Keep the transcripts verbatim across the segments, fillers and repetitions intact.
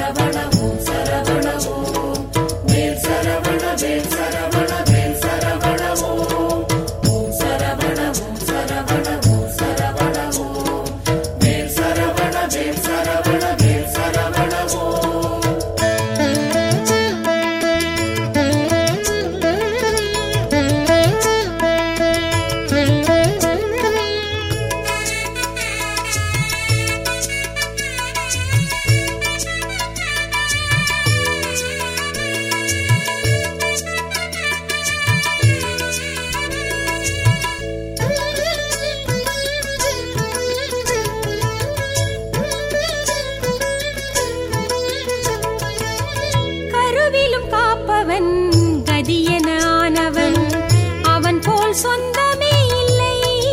சொந்தமே இல்லை,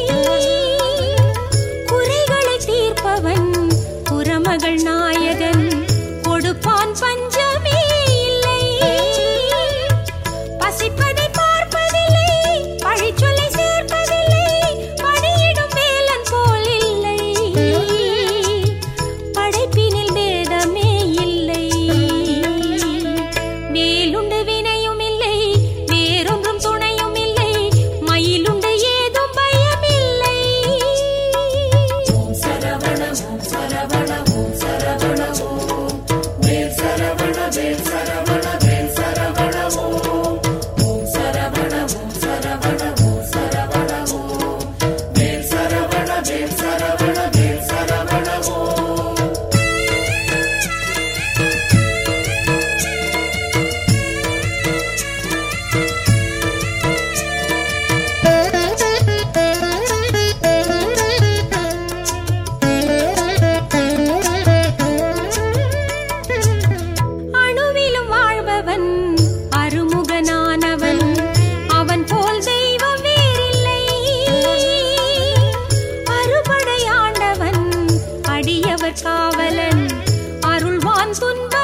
குறைகளை தீர்ப்பவன் புறமகள் நாயகன், கொடுப்பான் பஞ்சமே இல்லை. பசிப்பதை பார்ப்பதில்லை, பழிச்சொல்லை சேர்ப்பதில்லை, பணியிடும் வேலன் போல் இல்லை, படைப்பினில் வேதமே இல்லை. வேலுண்டு வினையும் இல்லை, வேறொன்றும் துணையும் இல்லை, மயிலுண்டு ஏதும் பயமில்லை. ஓம் சரவண ஓம் சரவண ஓம் சரவண ஓம் வேல் சரவண வேல் சரவண வேல் சரவண ஓம். ஓம் சரவண ஓம் சரவண ஓம் சரவண ஓம் வேல் சரவண வேல் சரவண வேல் சரவண ஓம். அணுவிலும் வாழ்பவன் அருமுகனானவன், அவன் போல் தெய்வம் வேறில்லை. அறுபடை ஆண்டவன், அடியவர் காவலன், அருள்வான் துன்ப